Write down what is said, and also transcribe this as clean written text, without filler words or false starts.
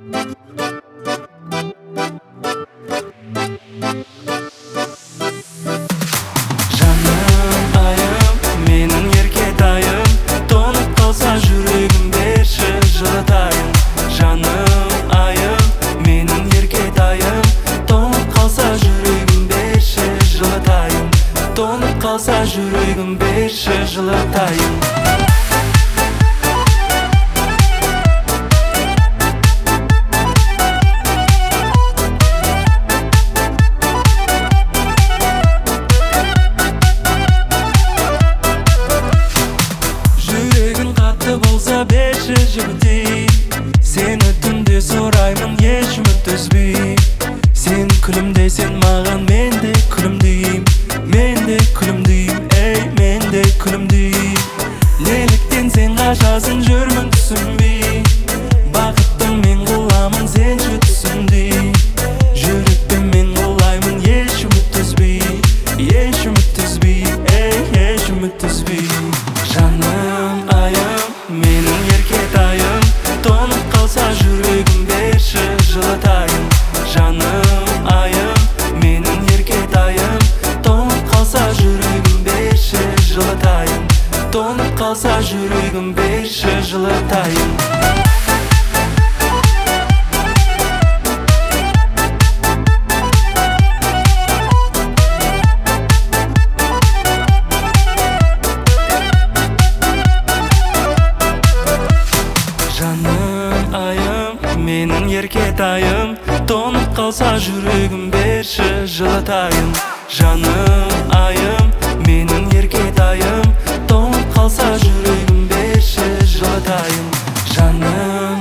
Kalsa жүрегім берші жылытайын. Жүрегің қатты болса берші жібітейін. Сені түнде сұраймын еш үміт үзбей. Сен күлімдесең маған мен де күлімдеймін. Мен де күлімдеймін, ей, мен де күлімдеймін. Неліктен сен қашасың жүрмін түсінбей. Бақыттым мен қыламын сенші түсіндей. Жүрекпен мен қылаймын еш үміт үзбей. Еш үміт үзбей, ей, еш үміт үзбей. Жаным, айым, менің еркетайым. Тоңып қалса жүрегім берші жылытайын. Жаным, айым, менің еркетайым. Жүрегім берші жылытайын. Тоңып қалса жүрегім берші жылытайын. Жаным, айым, менің еркетайым. Тоңып қалса жүрегім берші жылытайын. Жаным, айым, менің еркетайым. Тоңып қалса жүрегім берші жылытайын. Жаным